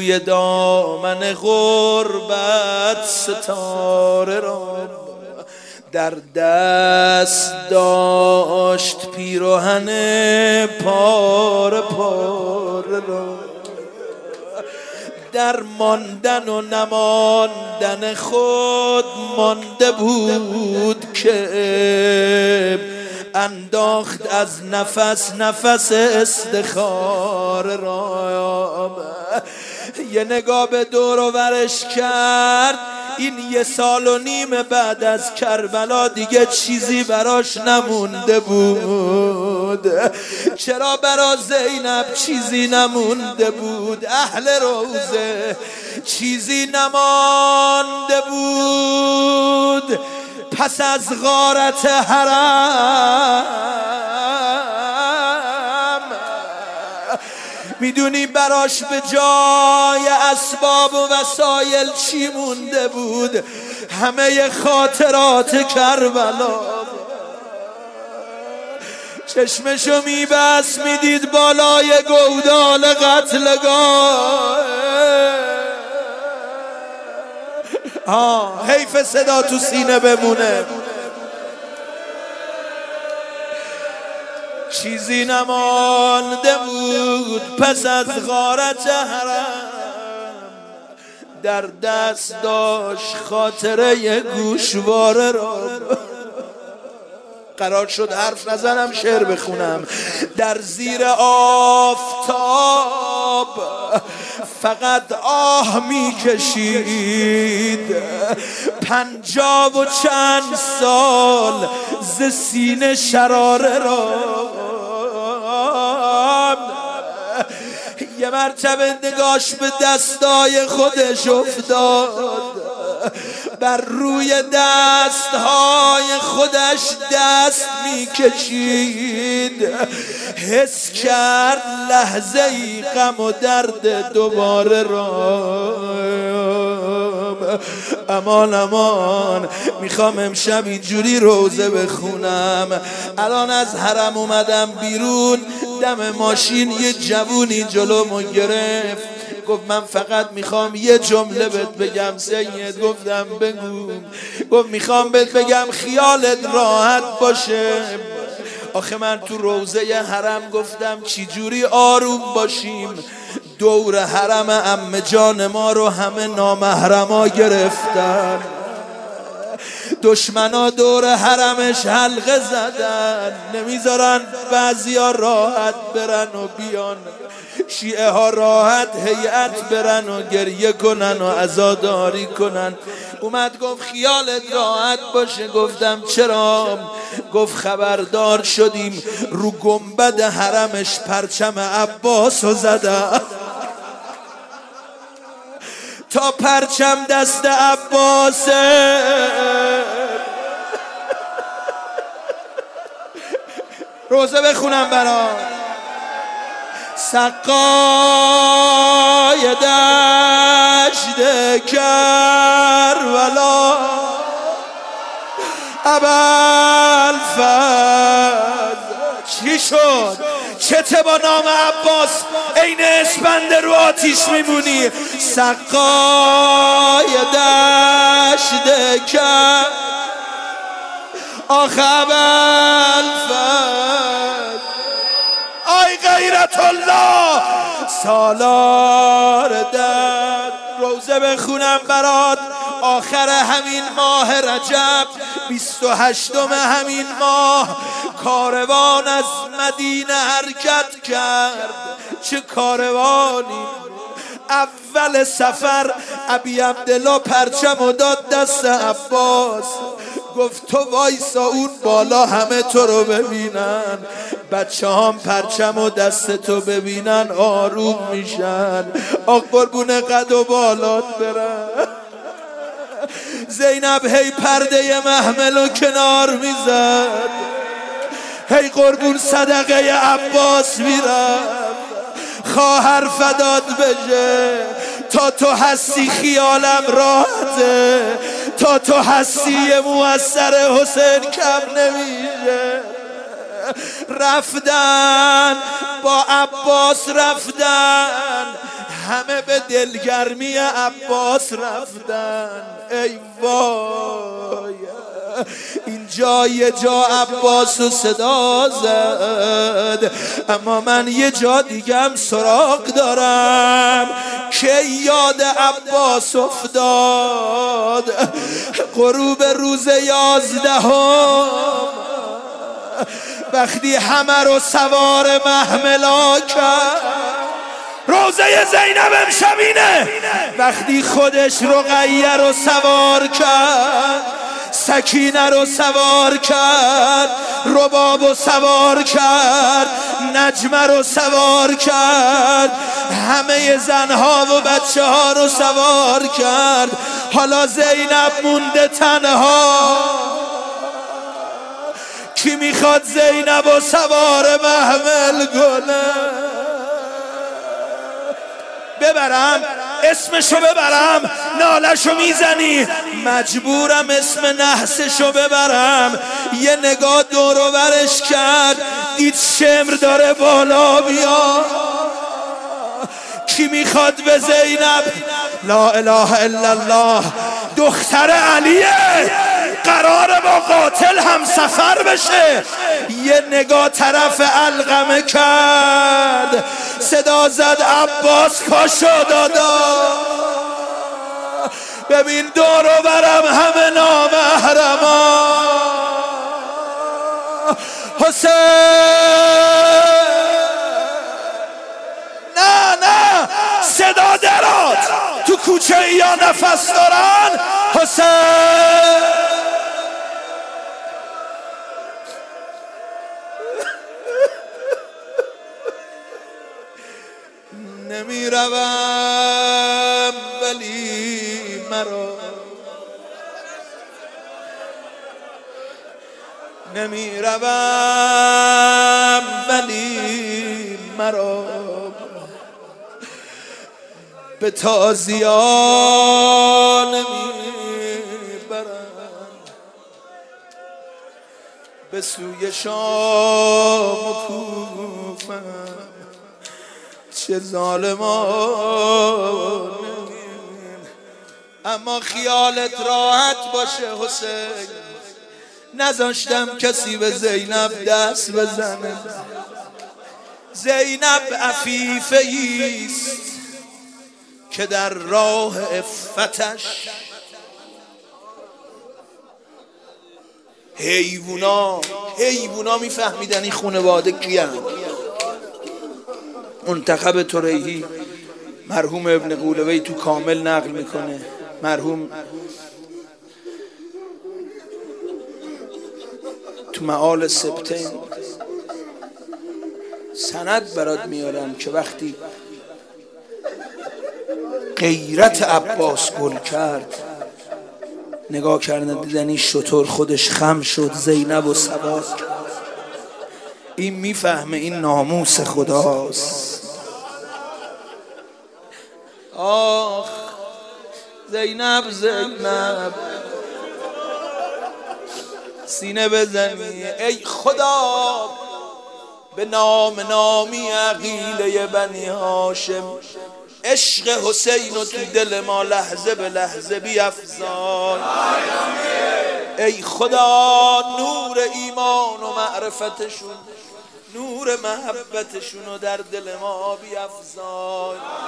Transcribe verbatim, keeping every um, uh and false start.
روی دامن غربت ستاره را در دست داشت، پیراهن پاره پاره را در ماندن و نماندن خود مانده بود که انداخت از نفس نفس استخاره را. یه نگاه به دور و برش کرد، این یه سال و نیم بعد از کربلا دیگه چیزی براش نمونده بود. چرا برا زینب چیزی نمونده بود؟ اهل روزه چیزی نمانده بود پس از غارت حرم. میدونی براش به جای اسباب و وسایل چی مونده بود؟ همه خاطرات کربلا. چشمشو میبست میدید بالای گودال قتلگاه. آه حیف صدا تو سینه بمونه. چیزی نمانده بود پس از غارت حرم، در دست داشت خاطره گوشواره را. قرار شد حرف نزنم شعر بخونم. در زیر آفتاب فقط آه میکشید، پنجاه و چند سال ز سینه شراره را. یه مرتبه نگاش به دستای خودش افتاد، بر روی دستهای خودش دست میکشید، حس کرد لحظه ای غم و درد دوباره را. امان امان میخوام امشب اینجوری روزه بخونم. الان از حرم اومدم بیرون، دم ماشین یه جوونی جلومو گرفت، گفت من فقط میخوام یه جمله بهت بگم سید. گفتم بگو. گفت میخوام بهت بگم خیالت راحت باشه. آخه من تو روزه حرم گفتم چی جوری آروم باشیم، دور حرم عمه جان ما رو همه نامحرما گرفتن، دشمنا دور حرمش حلقه زدن، نمیذارن بعضیا راحت برن و بیان، شیعه ها راحت هیئت برن و گریه کنن و عزاداری کنن. اومد گفت خیالت راحت باشه. گفتم چرا؟ گفت خبردار شدیم رو گنبد حرمش پرچم عباس رو زدن، تا پرچم دست عباسه. روزه بخونم برام. سقای دشت کربلا ابوالفضل. چی شد؟ چته با نام عباس عین اسپنده رو آتیش میمونی؟ سقای دشت کربلا آخ ابوالفضل. آی غیرت الله سالار در روزه بخونم برات. آخر همین ماه رجب بیست و هشتم همین ماه کاروان از مدینه حرکت کرد. چه کاروانی! اول سفر ابی عبدالله پرچم و داد دست عباس، گفت تو وایسا اون بالا همه تو رو ببینن، بچه هم پرچم و دست تو ببینن آروم میشن. آق قربون قد و بالات برن. زینب هی پرده محمل و کنار میزد، هی قربون صدقه عباس میرفت. خواهر فداد بشه، تا تو هستی خیالم راحته، تا تو هستی موثر حسین کم نمیشه. رفتن با عباس رفتن همه به دلگرمی عباس رفتن. ای وای این جای جا عباس رو صدا زد، اما من یه جا دیگم سراغ دارم که یاد عباس افتاد. غروب روز یازدهم وقتی همه رو سوار محملا کرد، روزه زینب امشبینه، وقتی خودش رقیه رو سوار کرد، سکینه رو سوار کرد، رباب رو سوار کرد، نجمه رو سوار کرد، همه زنها و بچه ها رو سوار کرد. حالا زینب مونده تنها. کی میخواد زینب و سوار محمل کنه؟ ببرم اسمشو ببرم، نالشو میزنی؟ مجبورم اسم نحسشو ببرم. یه نگاه دور و برش کرد، دید شمر داره بالا بیا. کی میخواد به زینب؟ لا اله الا الله، دختر علیه، قراره با قاتل هم سفر بشه. یه نگاه طرف علقمه کرد، صدا زد عباس پاشو دادا. ببین دور و برم همه نامحرما. حسین نه نه، صدا درات تو کوچه یا نفس دارن. حسین نمی روم ولی مرا، نمی روم ولی مرا به تازیان نمی برند، به سوی شام و کوفم چه ظالمان. اما خیالت راحت باشه حسین، نذاشتم کسی به زینب دست بزنه. زینب عفیفه ایست که در راه عفتش حیوونا حیوونا میفهمیدن این خانواده کیان. منتخب طریحی مرحوم ابن قولوی تو کامل نقل میکنه، مرحوم تو معال سبتین سند برات میارم که وقتی غیرت عباس گل کرد، نگاه کردن دیدن این شطور خودش خم شد، زینب و سوار. این میفهمه این ناموس خداست. آخ زینب زینب سینه بزنی ای خدا، به نام نامی عقیله بنی هاشم عشق حسین و تو دل ما لحظه به لحظه بیفزای. ای خدا نور ایمان و معرفتشون، نور محبتشون رو در دل ما بیفزای.